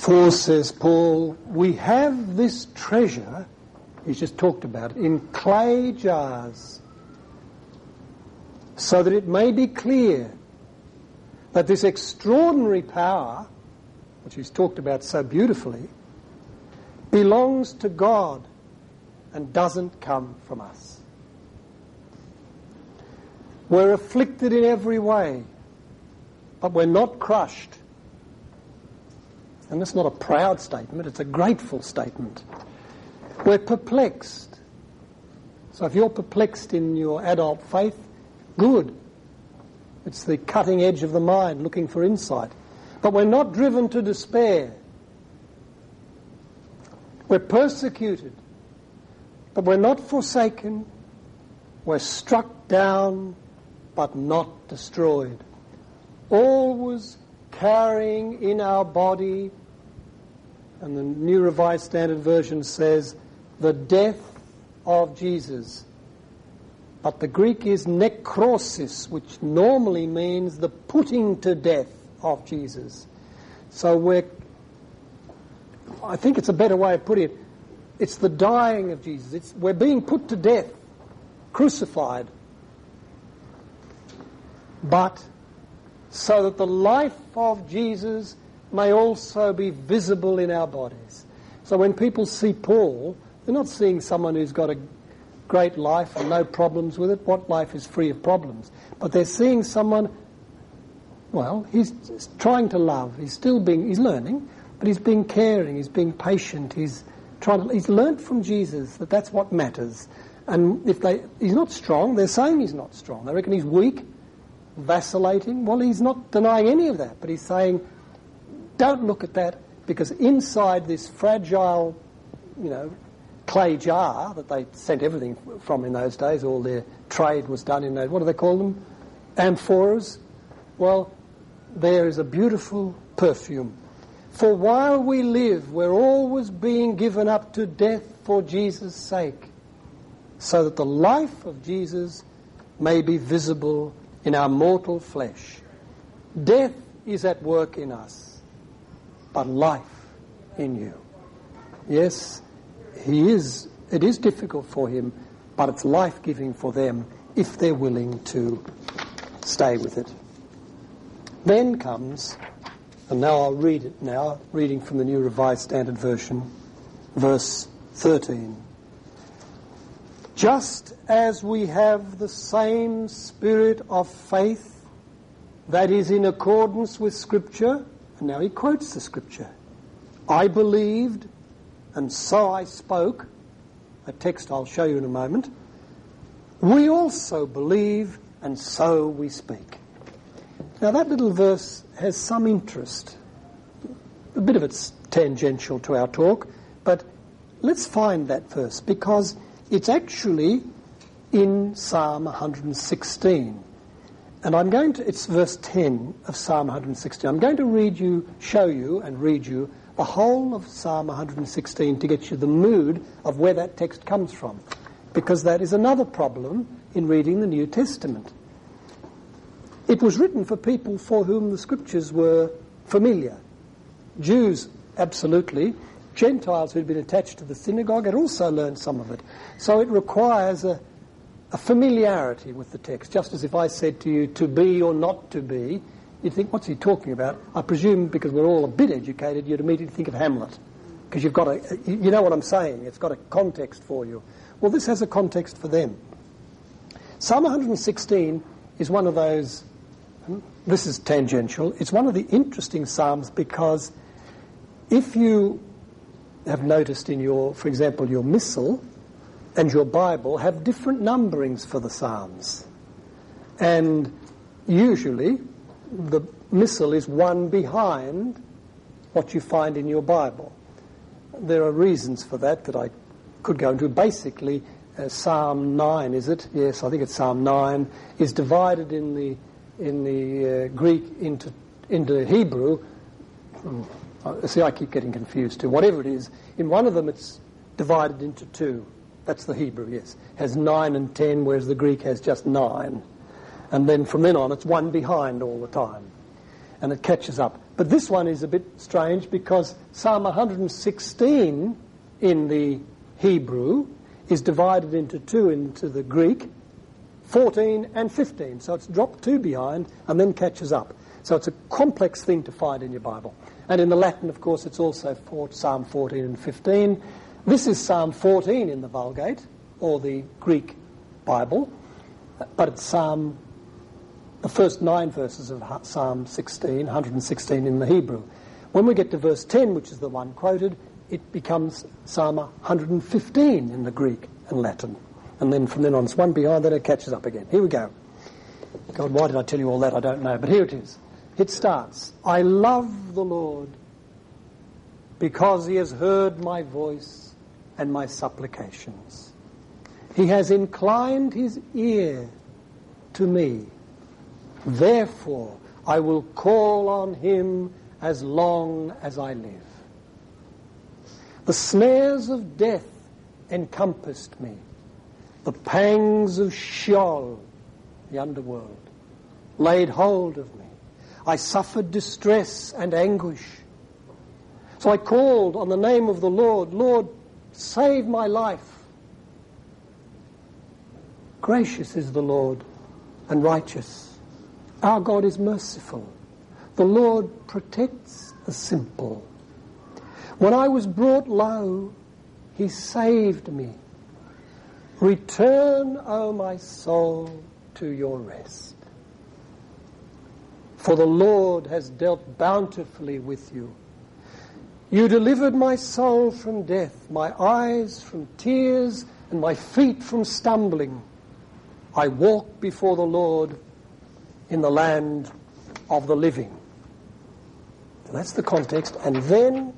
For, says Paul, we have this treasure, he's just talked about it, in clay jars, so that it may be clear that this extraordinary power, which he's talked about so beautifully, belongs to God and doesn't come from us. We're afflicted in every way, but we're not crushed. And that's not a proud statement, it's a grateful statement. We're perplexed. So if you're perplexed in your adult faith, good. It's the cutting edge of the mind looking for insight. But we're not driven to despair. We're persecuted, but we're not forsaken. We're struck down, but not destroyed. Always carrying in our body, and the New Revised Standard Version says, the death of Jesus. But the Greek is nekrosis, which normally means the putting to death of Jesus. So I think it's a better way of putting it. It's the dying of Jesus. We're being put to death, crucified. But so that the life of Jesus may also be visible in our bodies. So when people see Paul, they're not seeing someone who's got a great life and no problems with it. What life is free of problems? But they're seeing someone, well, he's trying to love. He's learning, but he's being caring, he's being patient, he's learnt from Jesus that that's what matters. And he's not strong, they're saying he's not strong. They reckon he's weak, vacillating. Well, he's not denying any of that, but he's saying, don't look at that, because inside this fragile, clay jar that they sent everything from in those days, all their trade was done in those, what do they call them? Amphoras. Well, there is a beautiful perfume. For while we live, we're always being given up to death for Jesus' sake, so that the life of Jesus may be visible in our mortal flesh. Death is at work in us, but life in you. Yes, it is difficult for him, but it's life-giving for them if they're willing to stay with it. Then comes, and now I'll read it now, reading from the New Revised Standard Version, verse 13. Just as we have the same spirit of faith that is in accordance with Scripture, and now he quotes the Scripture. I believed, and so I spoke, a text I'll show you in a moment. We also believe, and so we speak. Now that little verse has some interest. A bit of it's tangential to our talk, but let's find that verse, because it's actually in Psalm 116. And it's verse 10 of Psalm 116. I'm going to show you the whole of Psalm 116 to get you the mood of where that text comes from, because that is another problem in reading the New Testament. It was written for people for whom the Scriptures were familiar. Jews, absolutely. Gentiles who'd been attached to the synagogue had also learned some of it. So it requires a familiarity with the text. Just as if I said to you, to be or not to be, you'd think, what's he talking about? I presume because we're all a bit educated, you'd immediately think of Hamlet. Because you know what I'm saying. It's got a context for you. Well, this has a context for them. Psalm 116 is one of those, this is tangential, it's one of the interesting psalms, because if you have noticed in for example, your missal and your Bible have different numberings for the psalms. And usually the missal is one behind what you find in your Bible. There are reasons for that I could go into. Basically, Psalm 9, is it? Yes, I think it's Psalm 9, is divided in the Greek into Hebrew. See, I keep getting confused too. Whatever it is, in one of them it's divided into two. That's the Hebrew, yes. Has 9 and 10, whereas the Greek has just 9. And then from then on, it's one behind all the time. and it catches up. But this one is a bit strange because Psalm 116 in the Hebrew is divided into two into the Greek, 14 and 15. So it's dropped two behind and then catches up. So it's a complex thing to find in your Bible. And in the Latin, of course, it's also Psalm 14 and 15. This is Psalm 14 in the Vulgate, or the Greek Bible, but it's the first 9 verses of Psalm 16, 116 in the Hebrew. When we get to verse 10, which is the one quoted, it becomes Psalm 115 in the Greek and Latin. And then from then on, it's one behind, then it catches up again. Here we go. God, why did I tell you all that? I don't know. But here it is. It starts, I love the Lord because he has heard my voice and my supplications. He has inclined his ear to me. Therefore, I will call on him as long as I live. The snares of death encompassed me. The pangs of Sheol, the underworld, laid hold of me. I suffered distress and anguish. So I called on the name of the Lord. Lord, save my life. Gracious is the Lord and righteous. Our God is merciful. The Lord protects the simple. When I was brought low, he saved me. Return, O my soul, to your rest. For the Lord has dealt bountifully with you. You delivered my soul from death, my eyes from tears, and my feet from stumbling. I walk before the Lord in the land of the living. And that's the context. And then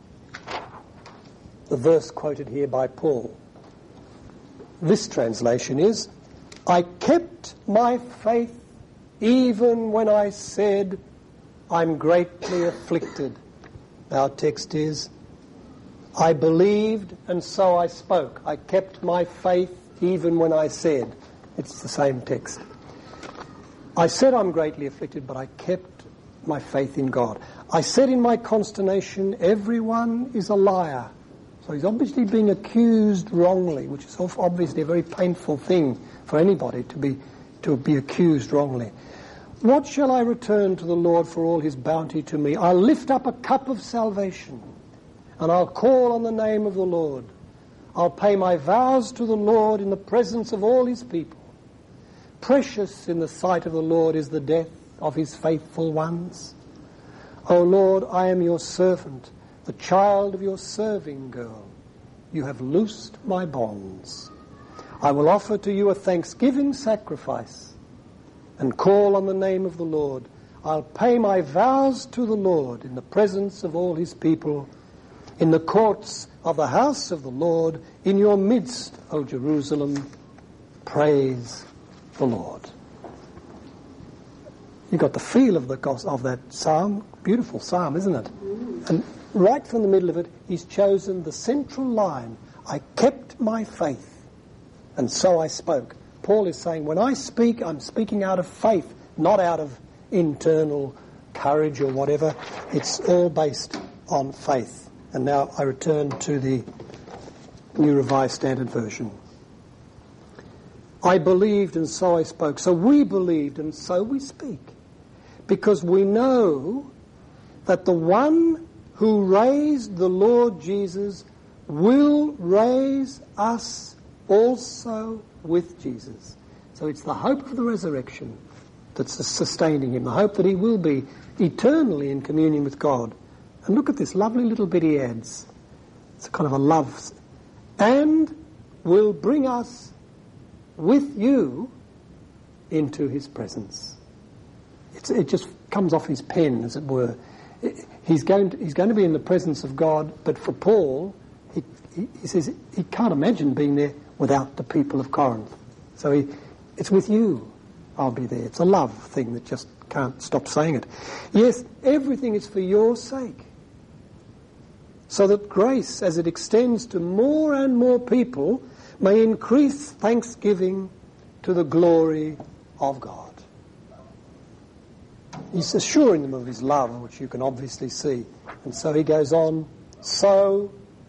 the verse quoted here by Paul. This translation is, I kept my faith even when I said, I'm greatly afflicted. Our text is, I believed and so I spoke. I kept my faith even when I said. It's the same text. I said I'm greatly afflicted, but I kept my faith in God. I said in my consternation, everyone is a liar. So he's obviously being accused wrongly, which is obviously a very painful thing for anybody to be accused wrongly. What shall I return to the Lord for all his bounty to me? I'll lift up a cup of salvation, and I'll call on the name of the Lord. I'll pay my vows to the Lord in the presence of all his people. Precious in the sight of the Lord is the death of his faithful ones. O Lord, I am your servant, the child of your serving girl. You have loosed my bonds. I will offer to you a thanksgiving sacrifice and call on the name of the Lord. I'll pay my vows to the Lord in the presence of all his people, in the courts of the house of the Lord, in your midst, O Jerusalem. Praise the Lord. You got the feel of that psalm. Beautiful psalm, isn't it? And right from the middle of it, he's chosen the central line. I kept my faith, and so I spoke. Paul is saying, when I speak, I'm speaking out of faith, not out of internal courage or whatever. It's all based on faith. And now I return to the New Revised Standard Version. I believed and so I spoke. So we believed and so we speak. Because we know that the one who raised the Lord Jesus will raise us also with Jesus. So it's the hope of the resurrection that's sustaining him, the hope that he will be eternally in communion with God. And look at this lovely little bit he adds. It's a kind of a love. And will bring us with you into his presence. It just comes off his pen, as it were. He's going to be in the presence of God, but for Paul, he says he can't imagine being there without the people of Corinth. So it's with you I'll be there. It's a love thing that just can't stop saying it. Yes, everything is for your sake, so that grace, as it extends to more and more people, may increase thanksgiving to the glory of God. He's assuring them of his love, which you can obviously see. And so he goes on, so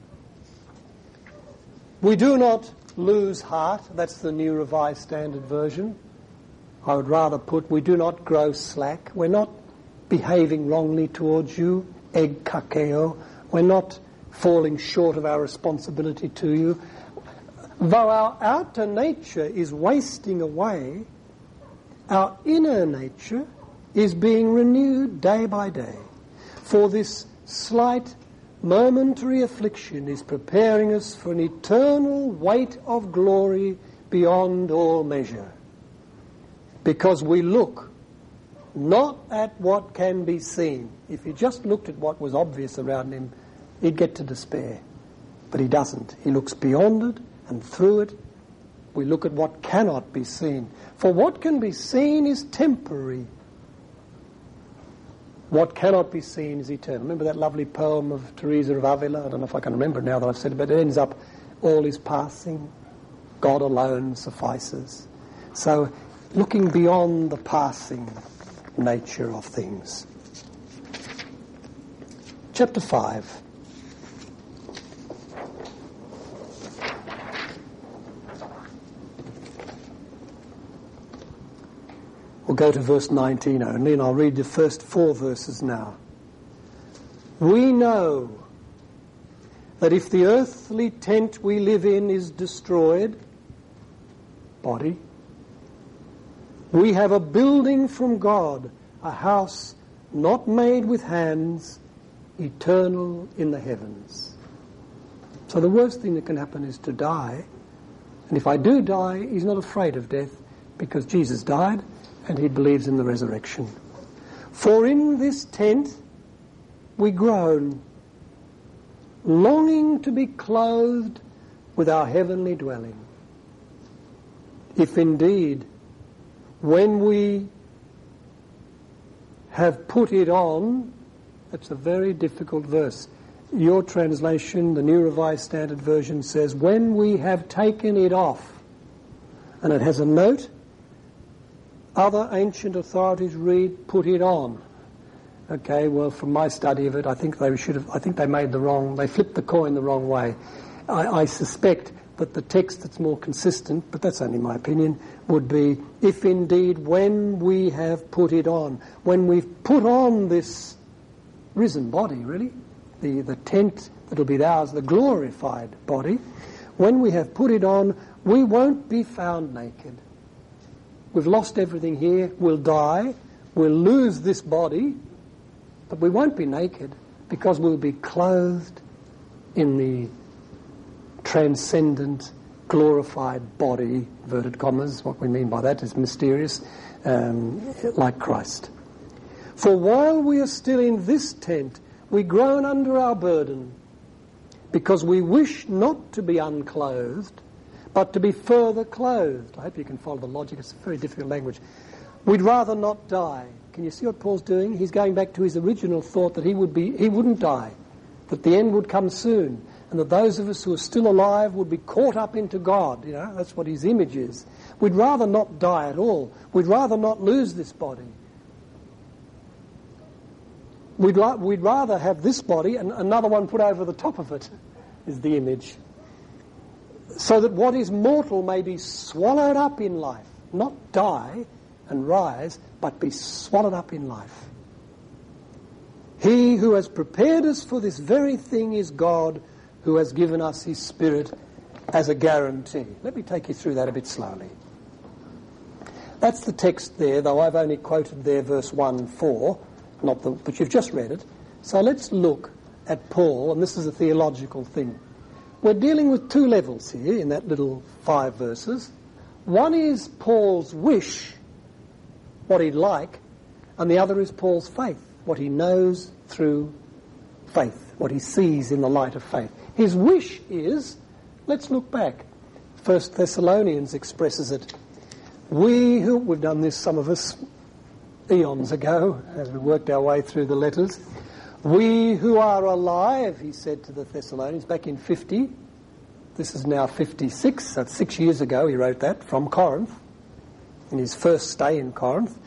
we do not lose heart. That's the New Revised Standard Version. I would rather put, we do not grow slack. We're not behaving wrongly towards you, eg kakeo. We're not falling short of our responsibility to you. Though our outer nature is wasting away, our inner nature is being renewed day by day. For this slight momentary affliction is preparing us for an eternal weight of glory beyond all measure. Because we look not at what can be seen. If he just looked at what was obvious around him, he'd get to despair. But he doesn't. He looks beyond it and through it. We look at what cannot be seen. For what can be seen is temporary. What cannot be seen is eternal. Remember that lovely poem of Teresa of Avila? I don't know if I can remember it now that I've said it, but it ends up, all is passing, God alone suffices. So, looking beyond the passing nature of things. Chapter 5. We'll go to verse 19 only, and I'll read the first 4 verses now. We know that if the earthly tent we live in is destroyed, body, we have a building from God, a house not made with hands, eternal in the heavens. So the worst thing that can happen is to die. And if I do die, he's not afraid of death, because Jesus died, and he believes in the resurrection. For in this tent we groan, longing to be clothed with our heavenly dwelling. If indeed, when we have put it on, that's a very difficult verse. Your translation, the New Revised Standard Version, says, when we have taken it off. And it has a note. Other ancient authorities read, put it on. Okay, well, from my study of it, I think they flipped the coin the wrong way. I suspect that the text that's more consistent, but that's only my opinion, would be, if indeed when we have put it on, when we've put on this risen body, really, the tent that'll be ours, the glorified body, when we have put it on, we won't be found naked. We've lost everything here, we'll die, we'll lose this body, but we won't be naked because we'll be clothed in the transcendent, glorified body, inverted commas. What we mean by that is mysterious, like Christ. For while we are still in this tent, we groan under our burden, because we wish not to be unclothed, but to be further clothed. I hope you can follow the logic. It's a very difficult language. We'd rather not die. Can you see what Paul's doing? He's going back to his original thought that he wouldn't die, that the end would come soon, and that those of us who are still alive would be caught up into God. You know, that's what his image is. We'd rather not die at all. We'd rather not lose this body. We'd rather have this body and another one put over the top of it, is the image. So that what is mortal may be swallowed up in life. Not die and rise, but be swallowed up in life. He who has prepared us for this very thing is God, who has given us his Spirit as a guarantee. Let me take you through that a bit slowly. That's the text there, though I've only quoted there verse 1-4, but you've just read it. So let's look at Paul, and this is a theological thing. We're dealing with 2 levels here in that little 5 verses. One is Paul's wish, what he'd like, and the other is Paul's faith, what he knows through faith, what he sees in the light of faith. His wish is, let's look back. 1 Thessalonians expresses it. We've done this, some of us, eons ago, as we worked our way through the letters. We who are alive, he said to the Thessalonians, back in 50. This is now 56, so 6 years ago he wrote that, from Corinth, in his first stay in Corinth.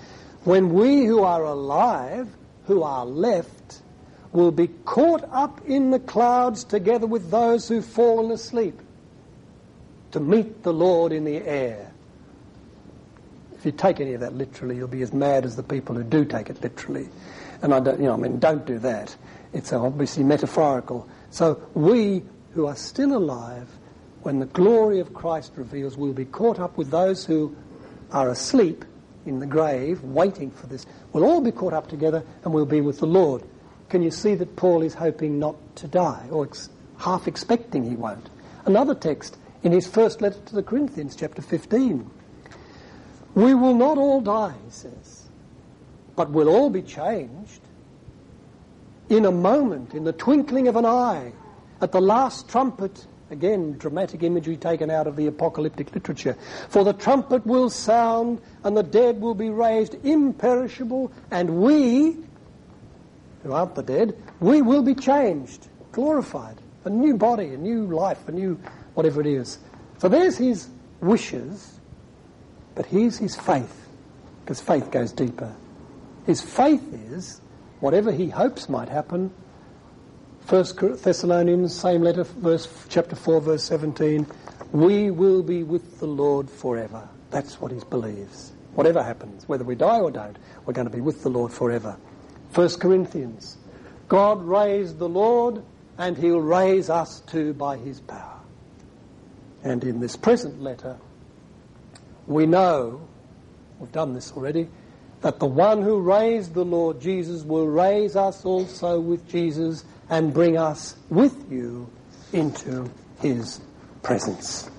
when we who are alive, who are left, will be caught up in the clouds together with those who've fallen asleep to meet the Lord in the air. If you take any of that literally, you'll be as mad as the people who do take it literally. And don't do that. It's obviously metaphorical. So we who are still alive, when the glory of Christ reveals, will be caught up with those who are asleep in the grave, waiting for this. We'll all be caught up together and we'll be with the Lord. Can you see that Paul is hoping not to die, or half expecting he won't? Another text in his first letter to the Corinthians, chapter 15. We will not all die, he says, but we'll all be changed in a moment, in the twinkling of an eye, at the last trumpet. Again, dramatic imagery taken out of the apocalyptic literature. For the trumpet will sound, and the dead will be raised imperishable, and we, who aren't the dead, we will be changed, glorified, a new body, a new life, a new whatever it is. So there's his wishes, but here's his faith, because faith goes deeper. His faith is, whatever he hopes might happen, 1 Thessalonians, same letter, chapter 4, verse 17, we will be with the Lord forever. That's what he believes. Whatever happens, whether we die or don't, we're going to be with the Lord forever. 1 Corinthians, God raised the Lord, and he'll raise us too by his power. And in this present letter, we know, we've done this already, that the one who raised the Lord Jesus will raise us also with Jesus and bring us with you into his presence.